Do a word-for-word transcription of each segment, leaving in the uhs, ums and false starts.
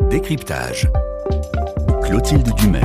Décryptage. Clotilde Dumais.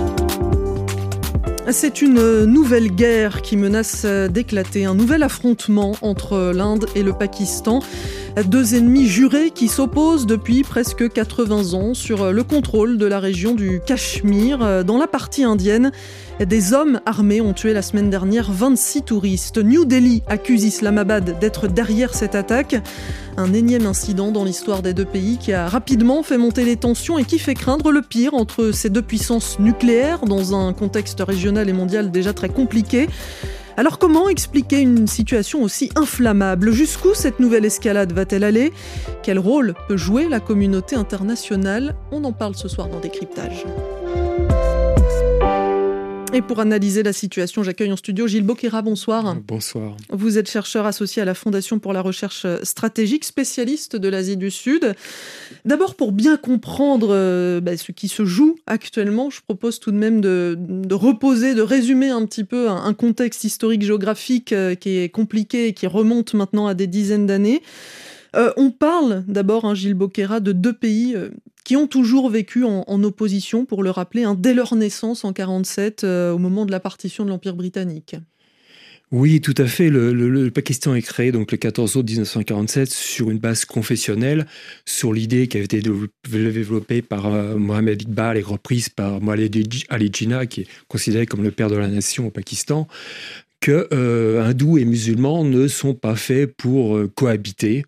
C'est une nouvelle guerre qui menace d'éclater, un nouvel affrontement entre l'Inde et le Pakistan. Deux ennemis jurés qui s'opposent depuis presque quatre-vingts ans sur le contrôle de la région du Cachemire. Dans la partie indienne, des hommes armés ont tué la semaine dernière vingt-six touristes. New Delhi accuse Islamabad d'être derrière cette attaque. Un énième incident dans l'histoire des deux pays qui a rapidement fait monter les tensions et qui fait craindre le pire entre ces deux puissances nucléaires dans un contexte régional et mondial déjà très compliqué. Alors comment expliquer une situation aussi inflammable ? Jusqu'où cette nouvelle escalade va-t-elle aller ? Quel rôle peut jouer la communauté internationale ? On en parle ce soir dans Décryptage. Et pour analyser la situation, j'accueille en studio Gilles Boquera, bonsoir. Bonsoir. Vous êtes chercheur associé à la Fondation pour la recherche stratégique, spécialiste de l'Asie du Sud. D'abord, pour bien comprendre euh, bah, ce qui se joue actuellement, je propose tout de même de, de reposer, de résumer un petit peu un, un contexte historique géographique euh, qui est compliqué et qui remonte maintenant à des dizaines d'années. Euh, on parle d'abord, hein, Gilles Boquera, de deux pays euh, qui ont toujours vécu en, en opposition, pour le rappeler, hein, dès leur naissance en quarante-sept, euh, au moment de la partition de l'Empire britannique. Oui, tout à fait. Le, le, le Pakistan est créé donc le quatorze août dix-neuf cent quarante-sept sur une base confessionnelle, sur l'idée qui avait été développée par euh, Mohammed Iqbal et reprise par Mohamed Ali Jinnah, qui est considéré comme le père de la nation au Pakistan, que euh, hindous et musulmans ne sont pas faits pour euh, cohabiter.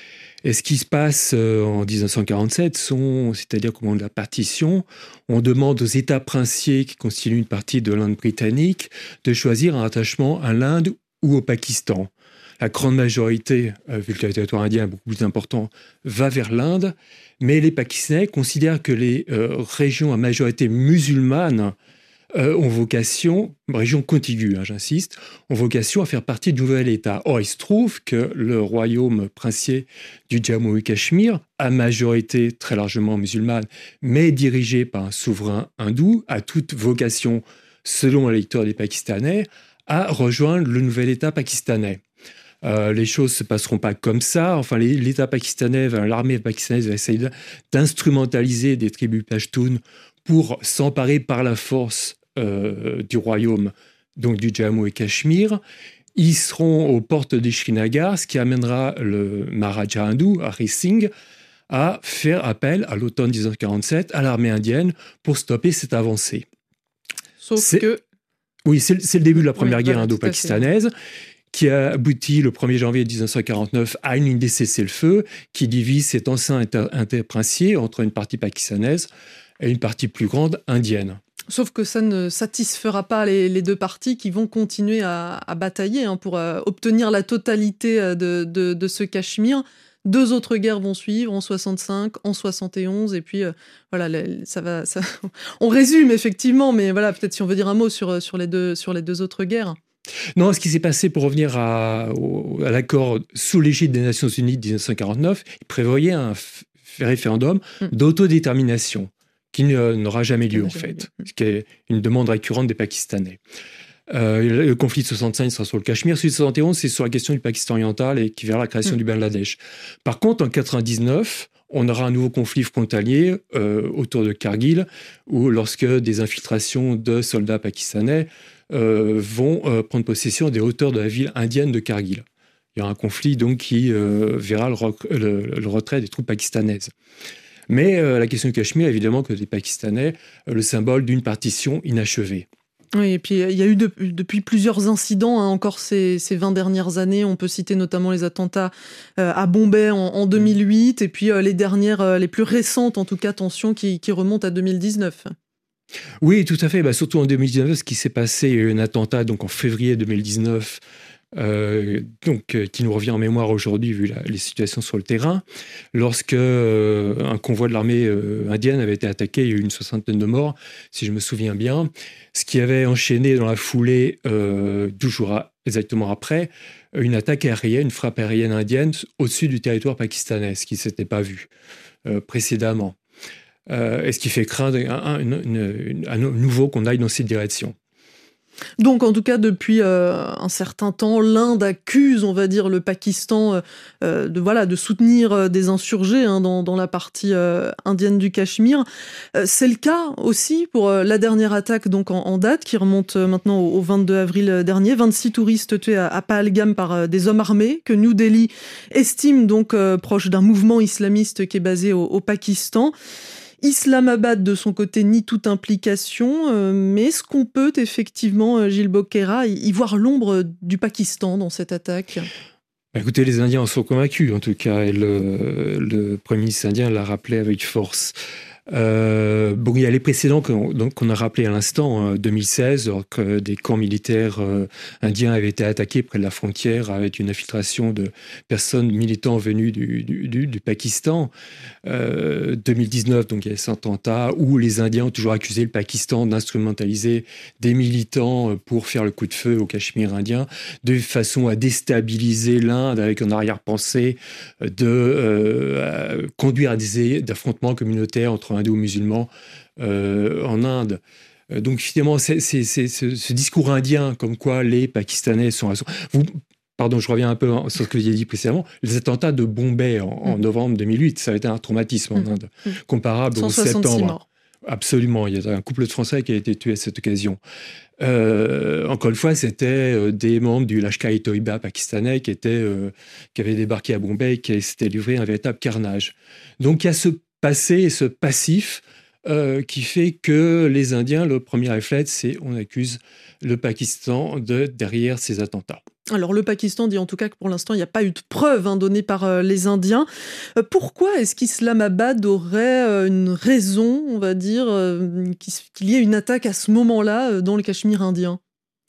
Et ce qui se passe en dix-neuf cent quarante-sept, sont, c'est-à-dire au moment de la partition, on demande aux États princiers qui constituent une partie de l'Inde britannique de choisir un attachement à l'Inde ou au Pakistan. La grande majorité, vu que le territoire indien est beaucoup plus important, va vers l'Inde, mais les Pakistanais considèrent que les euh, régions à majorité musulmane Euh, ont vocation, région contiguë, hein, j'insiste, ont vocation à faire partie du nouvel État. Or, il se trouve que le royaume princier du Jammu et Cachemire, à majorité très largement musulmane, mais dirigé par un souverain hindou, a toute vocation, selon la lecture des Pakistanais, à rejoindre le nouvel État pakistanais. Euh, les choses ne se passeront pas comme ça. Enfin, les, l'État pakistanais, l'armée pakistanaise va essayer d'instrumentaliser des tribus pashtunes pour s'emparer par la force euh, du royaume, donc du Jammu et Cachemire. Ils seront aux portes des Srinagar, ce qui amènera le Maharaja hindou, Hari Singh, à faire appel à l'automne dix-neuf cent quarante-sept à l'armée indienne pour stopper cette avancée. Sauf c'est, que... Oui, c'est, c'est le début de la première oui, guerre voilà, indo-pakistanaise, qui a abouti le premier janvier dix-neuf cent quarante-neuf à une ligne de cessez-le-feu qui divise cet ancien interprincier entre une partie pakistanaise et une partie plus grande indienne. Sauf que ça ne satisfera pas les, les deux parties qui vont continuer à, à batailler hein, pour euh, obtenir la totalité de, de, de ce Cachemire. Deux autres guerres vont suivre, en soixante-cinq, en soixante et onze, et puis euh, voilà, les, ça va. Ça... On résume effectivement, mais voilà, peut-être si on veut dire un mot sur, sur, les, deux, sur les deux autres guerres. Non, ce qui s'est passé, pour revenir à, au, à l'accord sous l'égide des Nations Unies de dix-neuf cent quarante-neuf, il prévoyait un f- référendum mmh. d'autodétermination qui n'aura jamais lieu, en fait, ce qui est une demande récurrente des Pakistanais. Euh, le conflit de soixante-cinq sera sur le Cachemire, celui de soixante et onze, c'est sur la question du Pakistan oriental et qui verra la création mmh. du Bangladesh. Par contre, en quatre-vingt-dix-neuf, on aura un nouveau conflit frontalier euh, autour de Kargil, où lorsque des infiltrations de soldats pakistanais euh, vont euh, prendre possession des hauteurs de la ville indienne de Kargil. Il y aura un conflit donc qui euh, verra le, rec- le, le retrait des troupes pakistanaises. Mais euh, la question du Cachemire, évidemment, que les Pakistanais, euh, le symbole d'une partition inachevée. Oui, et puis il y a eu de, depuis plusieurs incidents, hein, encore ces, ces vingt dernières années. On peut citer notamment les attentats euh, à Bombay en, en deux mille huit, et puis euh, les dernières, euh, les plus récentes, en tout cas, tensions qui, qui remontent à deux mille dix-neuf. Oui, tout à fait. Bah, surtout en deux mille dix-neuf, ce qui s'est passé, il y a eu un attentat donc, en février deux mille dix-neuf, Euh, donc, euh, qui nous revient en mémoire aujourd'hui vu la, les situations sur le terrain. Lorsque euh, un convoi de l'armée euh, indienne avait été attaqué, il y a eu une soixantaine de morts, si je me souviens bien, ce qui avait enchaîné dans la foulée, euh, douze jours à, exactement après, une attaque aérienne, une frappe aérienne indienne au-dessus du territoire pakistanais, ce qui ne s'était pas vu euh, précédemment. Euh, et ce qui fait craindre un, un, une, une, un nouveau qu'on aille dans cette direction. Donc, en tout cas, depuis euh, un certain temps, l'Inde accuse, on va dire, le Pakistan euh, de, voilà, de soutenir euh, des insurgés hein, dans, dans la partie euh, indienne du Cachemire. Euh, c'est le cas aussi pour euh, la dernière attaque donc, en, en date, qui remonte euh, maintenant au, au vingt-deux avril dernier. vingt-six touristes tués à, à Pahalgam par euh, des hommes armés, que New Delhi estime donc euh, proche d'un mouvement islamiste qui est basé au, au Pakistan. Islamabad, de son côté, nie toute implication, euh, mais est-ce qu'on peut effectivement, Gilles Boqueira, y voir l'ombre du Pakistan dans cette attaque ? Écoutez, les Indiens en sont convaincus, en tout cas, et le, le Premier ministre indien l'a rappelé avec force. Euh, bon, il y a les précédents qu'on, donc, qu'on a rappelés à l'instant, deux mille seize, alors que des camps militaires euh, indiens avaient été attaqués près de la frontière avec une infiltration de personnes militants venus du, du, du, du Pakistan. Euh, deux mille dix-neuf, donc il y a cet attentat où les Indiens ont toujours accusé le Pakistan d'instrumentaliser des militants pour faire le coup de feu au Cachemire indien, de façon à déstabiliser l'Inde avec en arrière-pensée de euh, conduire à des, des affrontements communautaires entre hindous-musulmans euh, en Inde. Donc finalement, c'est, c'est, c'est, ce, ce discours indien comme quoi les Pakistanais sont... Vous, pardon, je reviens un peu sur ce que j'ai dit précédemment. Les attentats de Bombay en, en novembre deux mille huit, ça a été un traumatisme en Inde, mmh. comparable au septembre. Morts. Absolument, il y a un couple de Français qui a été tué à cette occasion. Euh, encore une fois, c'était des membres du Lashkar-e-Toiba pakistanais qui, étaient, euh, qui avaient débarqué à Bombay et qui s'étaient livrés un véritable carnage. Donc il y a ce passé et ce passif euh, qui fait que les Indiens, le premier réflexe, c'est on accuse le Pakistan de derrière ces attentats. Alors le Pakistan dit en tout cas que pour l'instant il n'y a pas eu de preuves hein, données par euh, les Indiens. Euh, pourquoi est-ce qu'Islamabad aurait euh, une raison, on va dire, euh, qu'il y ait une attaque à ce moment-là euh, dans le Cachemire indien ?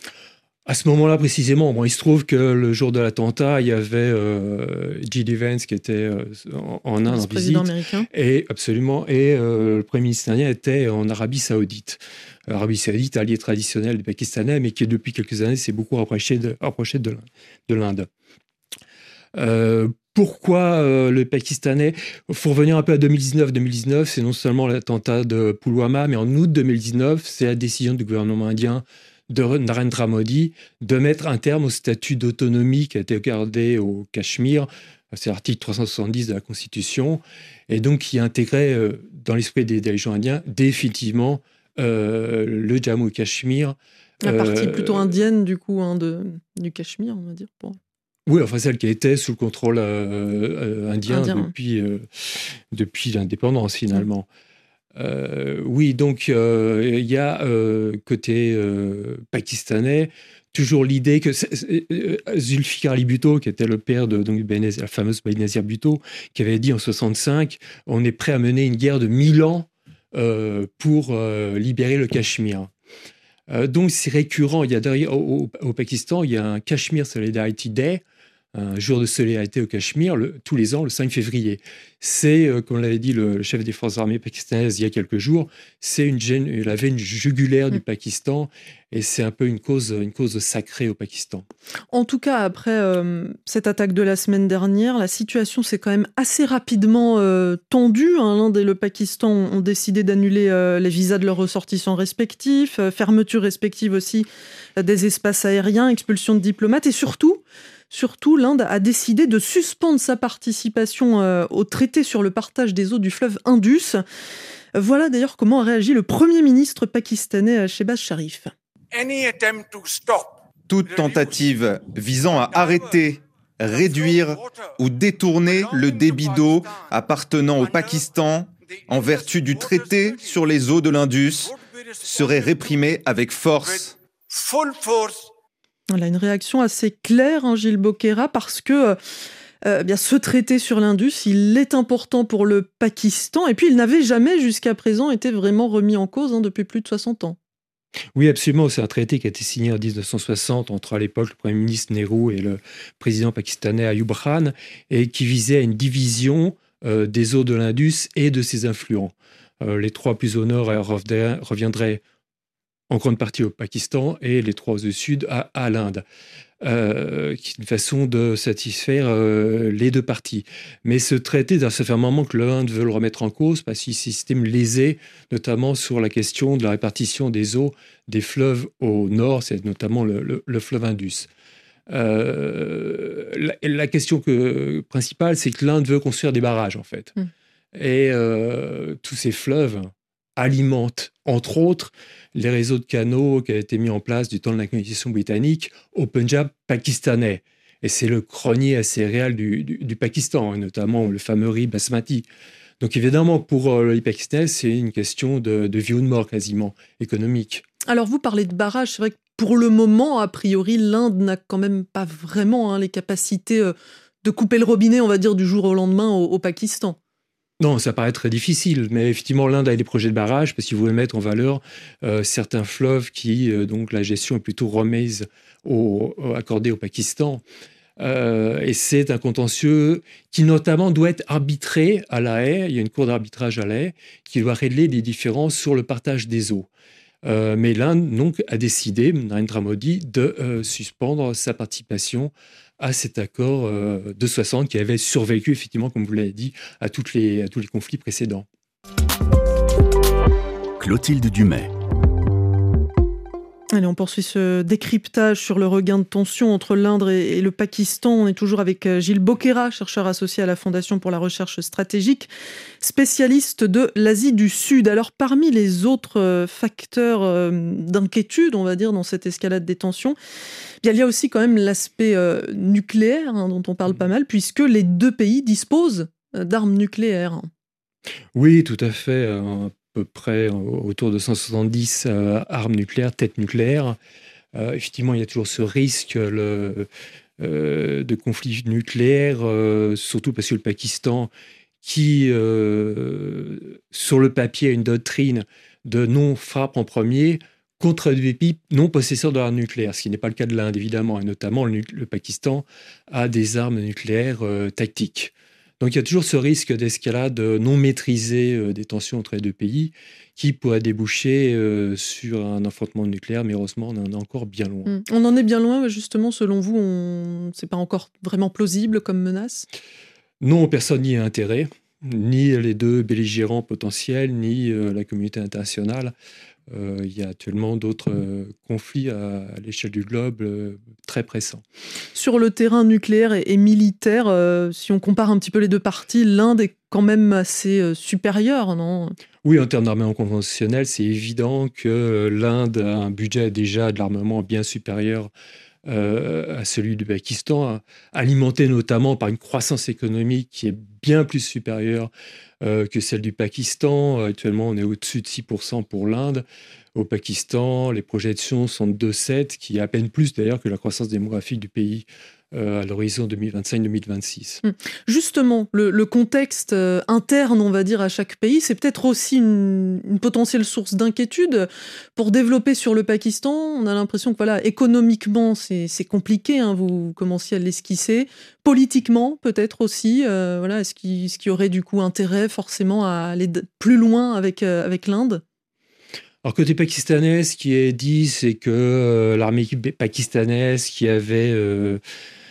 À ce moment-là, précisément, bon, il se trouve que le jour de l'attentat, il y avait euh, J D Vance qui était euh, en, en Inde en visite. Américain. Et, absolument. Et euh, le Premier ministre indien était en Arabie Saoudite. L'Arabie Saoudite, allié traditionnel des Pakistanais, mais qui depuis quelques années s'est beaucoup rapproché de, rapproché de, de l'Inde. Euh, pourquoi euh, le Pakistanais ? Il faut revenir un peu à deux mille dix-neuf. deux mille dix-neuf, c'est non seulement l'attentat de Pulwama, mais en août deux mille dix-neuf, c'est la décision du gouvernement indien de Narendra Modi de mettre un terme au statut d'autonomie qui a été accordé au Cachemire. C'est l'article trois cent soixante-dix de la Constitution. Et donc, qui intégrait euh, dans l'esprit des dirigeants indiens définitivement euh, le Jammu et Cachemire. La partie euh, plutôt indienne, du coup, hein, de, du Cachemire, on va dire. Bon. Oui, enfin celle qui était sous le contrôle euh, euh, indien, indien, depuis, euh, depuis l'indépendance, finalement. Mmh. Euh, oui, donc il euh, y a euh, côté euh, pakistanais toujours l'idée que c'est, c'est, euh, Zulfikar Ali Bhutto, qui était le père de donc, Benazir, la fameuse Benazir Bhutto, qui avait dit en soixante-cinq, on est prêt à mener une guerre de mille ans euh, pour euh, libérer le Cachemire. Euh, donc c'est récurrent. Il y a derrière, au, au, au Pakistan, il y a un Kashmir Solidarity Day, un jour de solidarité au Cachemire, le, tous les ans, le cinq février. C'est, euh, comme l'avait dit le, le chef des forces armées pakistanaises il y a quelques jours, c'est une, une, la veine jugulaire mmh. du Pakistan, et c'est un peu une cause, une cause sacrée au Pakistan. En tout cas, après euh, cette attaque de la semaine dernière, la situation s'est quand même assez rapidement euh, tendue. Hein. L'Inde et le Pakistan ont décidé d'annuler euh, les visas de leurs ressortissants respectifs, euh, fermeture respective aussi euh, des espaces aériens, expulsion de diplomates, et surtout... Surtout, l'Inde a décidé de suspendre sa participation euh, au traité sur le partage des eaux du fleuve Indus. Voilà d'ailleurs comment a réagi le Premier ministre pakistanais Shehbaz Sharif. Toute tentative visant à arrêter, réduire ou détourner le débit d'eau appartenant au Pakistan en vertu du traité sur les eaux de l'Indus serait réprimée avec force. Voilà, une réaction assez claire, hein, Gilles Boqueira, parce que euh, bien, ce traité sur l'Indus, il est important pour le Pakistan, et puis il n'avait jamais jusqu'à présent été vraiment remis en cause hein, depuis plus de soixante ans. Oui, absolument. C'est un traité qui a été signé en dix-neuf cent soixante entre, à l'époque, le Premier ministre Nehru et le président pakistanais Ayub Khan, et qui visait à une division euh, des eaux de l'Indus et de ses influents. Euh, les trois plus au nord reviendraient en grande partie au Pakistan et les trois au sud à, à l'Inde. euh, qui est une façon de satisfaire euh, les deux parties. Mais ce traité, ça fait un moment que l'Inde veut le remettre en cause parce qu'il s'estime lésé, notamment sur la question de la répartition des eaux des fleuves au nord, c'est notamment le, le, le fleuve Indus. Euh, la, la question que, principale, c'est que l'Inde veut construire des barrages, en fait. Mm. Et euh, tous ces fleuves alimentent, entre autres, les réseaux de canaux qui avaient été mis en place du temps de la colonisation britannique au Punjab pakistanais. Et c'est le grenier à céréales du, du, du Pakistan, notamment le fameux riz basmati. Donc évidemment, pour euh, les Pakistanais, c'est une question de, de vie ou de mort quasiment, économique. Alors vous parlez de barrages, c'est vrai que pour le moment, a priori, l'Inde n'a quand même pas vraiment hein, les capacités euh, de couper le robinet, on va dire, du jour au lendemain au, au Pakistan. Non, ça paraît très difficile, mais effectivement, l'Inde a des projets de barrage parce qu'ils voulaient mettre en valeur euh, certains fleuves qui, euh, donc, la gestion est plutôt remise au, au, accordée au Pakistan. Euh, et c'est un contentieux qui, notamment, doit être arbitré à La Haye. Il y a une cour d'arbitrage à La Haye qui doit régler les différences sur le partage des eaux. Euh, mais l'Inde donc, a décidé, Narendra Modi, de euh, suspendre sa participation à cet accord euh, de soixante qui avait survécu, effectivement, comme vous l'avez dit, à, toutes les, à tous les conflits précédents. Clotilde Dumais. Allez, on poursuit ce décryptage sur le regain de tension entre l'Inde et le Pakistan. On est toujours avec Gilles Boquera, chercheur associé à la Fondation pour la recherche stratégique, spécialiste de l'Asie du Sud. Alors, parmi les autres facteurs d'inquiétude, on va dire, dans cette escalade des tensions, il y a aussi quand même l'aspect nucléaire, hein, dont on parle pas mal, puisque les deux pays disposent d'armes nucléaires. Oui, tout à fait. À peu près autour de cent soixante-dix euh, armes nucléaires, têtes nucléaires. Euh, effectivement, il y a toujours ce risque le, euh, de conflit nucléaire, euh, surtout parce que le Pakistan, qui, euh, sur le papier, a une doctrine de non-frappe en premier, contre des pays non possesseurs d'armes nucléaires, ce qui n'est pas le cas de l'Inde, évidemment, et notamment le, le Pakistan a des armes nucléaires euh, tactiques. Donc il y a toujours ce risque d'escalade non maîtrisée euh, des tensions entre les deux pays qui pourrait déboucher euh, sur un affrontement nucléaire, mais heureusement on en est encore bien loin. Mmh. On en est bien loin, justement, selon vous, on... c'est pas encore vraiment plausible comme menace ? Non, personne n'y a intérêt, ni les deux belligérants potentiels, ni euh, la communauté internationale. Euh, il y a actuellement d'autres euh, conflits à, à l'échelle du globe euh, très pressants. Sur le terrain nucléaire et, et militaire, euh, si on compare un petit peu les deux parties, l'Inde est quand même assez euh, supérieure, non ? Oui, en termes d'armement conventionnel, c'est évident que l'Inde a un budget déjà de l'armement bien supérieur euh, à celui du Pakistan, alimenté notamment par une croissance économique qui est bien plus supérieure euh, que celle du Pakistan. Actuellement, on est au-dessus de six pour cent pour l'Inde. Au Pakistan, les projections sont de deux virgule sept, qui est à peine plus d'ailleurs que la croissance démographique du pays euh, à l'horizon deux mille vingt-cinq deux mille vingt-six. Justement, le, le contexte euh, interne, on va dire, à chaque pays, c'est peut-être aussi une, une potentielle source d'inquiétude. Pour développer sur le Pakistan, on a l'impression que voilà, économiquement, c'est, c'est compliqué, hein, vous commenciez à l'esquisser. Politiquement, peut-être aussi, euh, voilà, est-ce qu'il, est-ce qu'il y aurait du coup intérêt forcément à aller plus loin avec, euh, avec l'Inde ? Alors, côté pakistanais, ce qui est dit, c'est que euh, l'armée pakistanaise qui avait euh,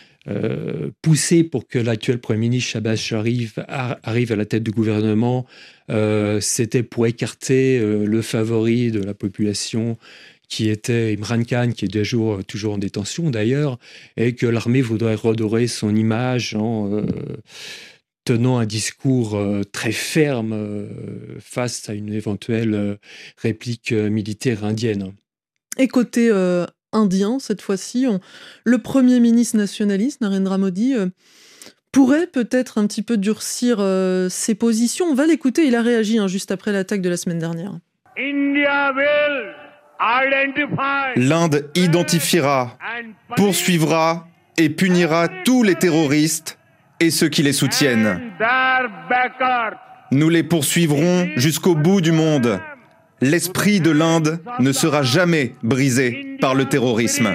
euh, poussé pour que l'actuel Premier ministre Shahbaz Sharif ar- arrive à la tête du gouvernement, euh, c'était pour écarter euh, le favori de la population qui était Imran Khan, qui est toujours, toujours en détention d'ailleurs, et que l'armée voudrait redorer son image en... Euh, tenant un discours euh, très ferme euh, face à une éventuelle euh, réplique euh, militaire indienne. Et côté euh, indien, cette fois-ci, on... le Premier ministre nationaliste, Narendra Modi, euh, pourrait peut-être un petit peu durcir euh, ses positions. On va l'écouter, il a réagi hein, juste après l'attaque de la semaine dernière. L'Inde identifiera, poursuivra et punira tous les terroristes et ceux qui les soutiennent. Nous les poursuivrons jusqu'au bout du monde. L'esprit de l'Inde ne sera jamais brisé par le terrorisme.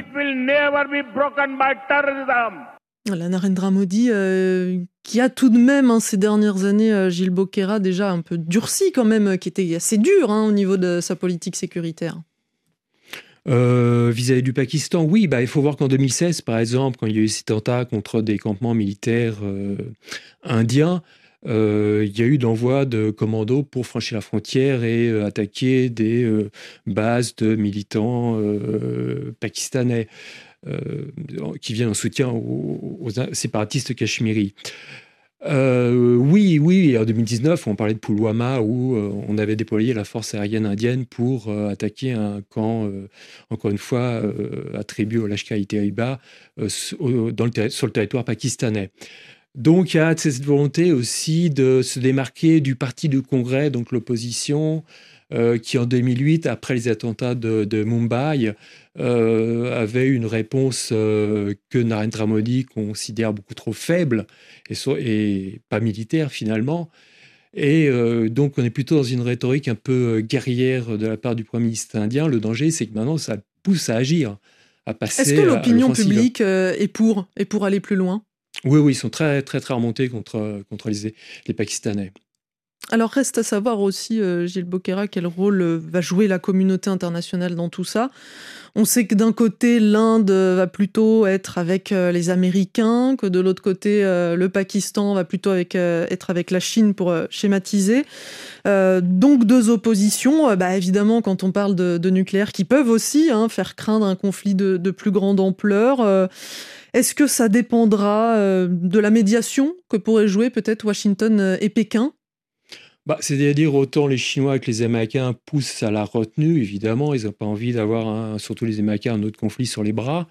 Voilà, Narendra Modi, euh, qui a tout de même, hein, ces dernières années, euh, Gilles Boquera, déjà un peu durci quand même, qui était assez dur hein, au niveau de sa politique sécuritaire. Euh, vis-à-vis du Pakistan, oui, bah, il faut voir qu'en deux mille seize, par exemple, quand il y a eu ces attentats contre des campements militaires euh, indiens, euh, il y a eu l'envoi de commandos pour franchir la frontière et euh, attaquer des euh, bases de militants euh, pakistanais euh, qui viennent en soutien aux, aux séparatistes cachemiris. Euh, oui, oui, en deux mille dix-neuf, on parlait de Pulwama où euh, on avait déployé la force aérienne indienne pour euh, attaquer un camp, euh, encore une fois, euh, attribué au Lashkar-e-Taiba euh, dans le terri- sur le territoire pakistanais. Donc il y a cette volonté aussi de se démarquer du parti du Congrès, donc l'opposition, euh, qui en deux mille huit, après les attentats de, de Mumbai, euh, avait une réponse euh, que Narendra Modi considère beaucoup trop faible et, so- et pas militaire finalement. Et euh, donc on est plutôt dans une rhétorique un peu guerrière de la part du Premier ministre indien. Le danger, c'est que maintenant, ça pousse à agir, à passer Est-ce que l'opinion à l'offensive. publique euh, est pour, est pour aller plus loin ? Oui, oui, ils sont très, très, très remontés contre, contre les, les Pakistanais. Alors reste à savoir aussi, euh, Gilles Boquera, quel rôle euh, va jouer la communauté internationale dans tout ça. On sait que d'un côté, l'Inde euh, va plutôt être avec euh, les Américains, que de l'autre côté, euh, le Pakistan va plutôt avec, euh, être avec la Chine pour euh, schématiser. Euh, donc deux oppositions, euh, bah, évidemment quand on parle de, de nucléaire, qui peuvent aussi hein, faire craindre un conflit de, de plus grande ampleur. Euh, est-ce que ça dépendra euh, de la médiation que pourraient jouer peut-être Washington et Pékin ? Bah, c'est-à-dire autant les Chinois que les Américains poussent à la retenue, évidemment, ils n'ont pas envie d'avoir, un, surtout les Américains, un autre conflit sur les bras.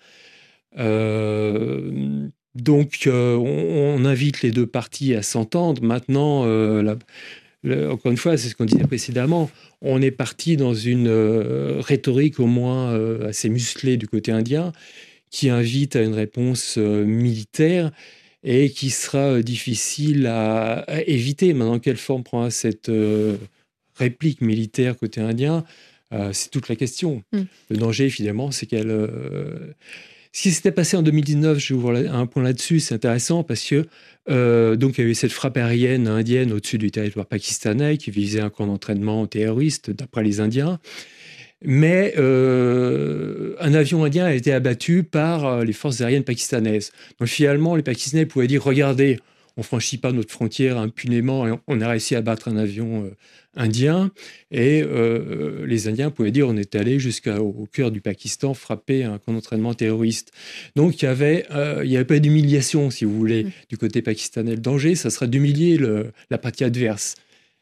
Euh, donc euh, on, on invite les deux parties à s'entendre. Maintenant, euh, la, la, encore une fois, c'est ce qu'on disait précédemment, on est parti dans une euh, rhétorique au moins euh, assez musclée du côté indien, qui invite à une réponse euh, militaire, et qui sera difficile à, à éviter. Maintenant, quelle forme prendra cette euh, réplique militaire côté indien, euh, c'est toute la question. Mm. Le danger, finalement, c'est qu'elle... Euh... Ce qui s'était passé en deux mille dix-neuf, je vais ouvrir un point là-dessus, c'est intéressant parce que euh, donc, il y avait cette frappe aérienne indienne au-dessus du territoire pakistanais qui visait un camp d'entraînement terroriste, d'après les Indiens. Mais euh, un avion indien a été abattu par les forces aériennes pakistanaises. Donc finalement, les Pakistanais pouvaient dire « Regardez, on ne franchit pas notre frontière impunément et on a réussi à abattre un avion euh, indien. » Et euh, les Indiens pouvaient dire « On est allé jusqu'au cœur du Pakistan frapper un camp d'entraînement terroriste. » Donc il n'y avait, euh, avait pas d'humiliation, si vous voulez, mmh. du côté pakistanais. Le danger, ça serait d'humilier le, la partie adverse.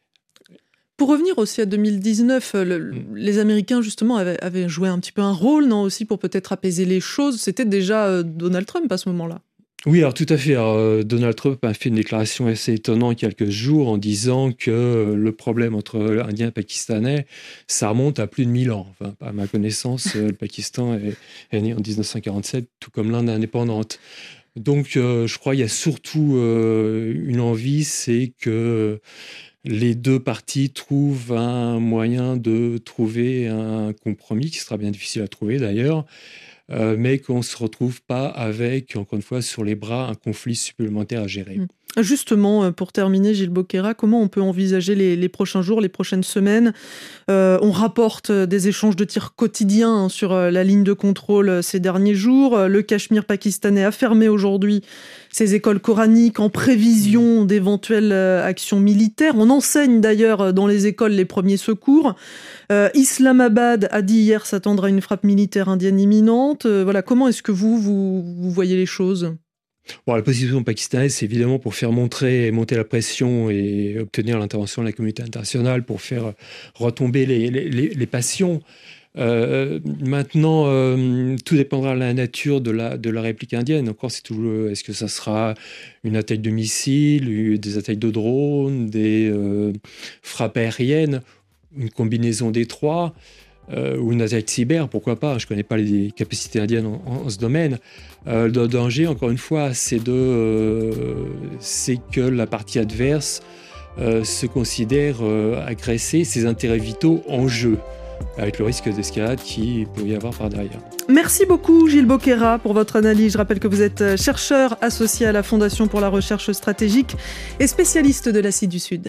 Pour revenir aussi à deux mille dix-neuf, le, les Américains, justement, avaient, avaient joué un petit peu un rôle, non, aussi, pour peut-être apaiser les choses. C'était déjà euh, Donald Trump à ce moment-là. Oui, alors tout à fait. Alors, euh, Donald Trump a fait une déclaration assez étonnante il y a quelques jours en disant que euh, le problème entre Indiens et Pakistanais, ça remonte à plus de mille ans. Enfin, à ma connaissance, euh, le Pakistan est, est né en dix-neuf cent quarante-sept, tout comme l'Inde indépendante. Donc, euh, je crois qu'il y a surtout euh, une envie, c'est que les deux parties trouvent un moyen de trouver un compromis, qui sera bien difficile à trouver d'ailleurs, euh, mais qu'on ne se retrouve pas avec, encore une fois, sur les bras, un conflit supplémentaire à gérer. Mmh. Justement, pour terminer, Gilles Boquera, comment on peut envisager les, les prochains jours, les prochaines semaines ? euh, On rapporte des échanges de tirs quotidiens hein, sur la ligne de contrôle ces derniers jours. Le Cachemire pakistanais a fermé aujourd'hui ses écoles coraniques en prévision d'éventuelles actions militaires. On enseigne d'ailleurs dans les écoles les premiers secours. Euh, Islamabad a dit hier s'attendre à une frappe militaire indienne imminente. Euh, voilà, comment est-ce que vous, vous, vous voyez les choses ? Bon, la position pakistanaise, c'est évidemment pour faire montrer et monter la pression et obtenir l'intervention de la communauté internationale pour faire retomber les, les, les passions. Euh, maintenant, euh, tout dépendra de la nature de la, de la réplique indienne. Encore, c'est tout, est-ce que ça sera une attaque de missiles, des attaques de drones, des euh, frappes aériennes, une combinaison des trois Euh, ou une attaque cyber, pourquoi pas, je ne connais pas les capacités indiennes en, en, en ce domaine. Euh, le danger, encore une fois, c'est, de, euh, c'est que la partie adverse euh, se considère euh, agresser ses intérêts vitaux en jeu, avec le risque d'escalade qui peut y avoir par derrière. Merci beaucoup Gilles Boquera pour votre analyse. Je rappelle que vous êtes chercheur associé à la Fondation pour la recherche stratégique et spécialiste de l'Asie du Sud.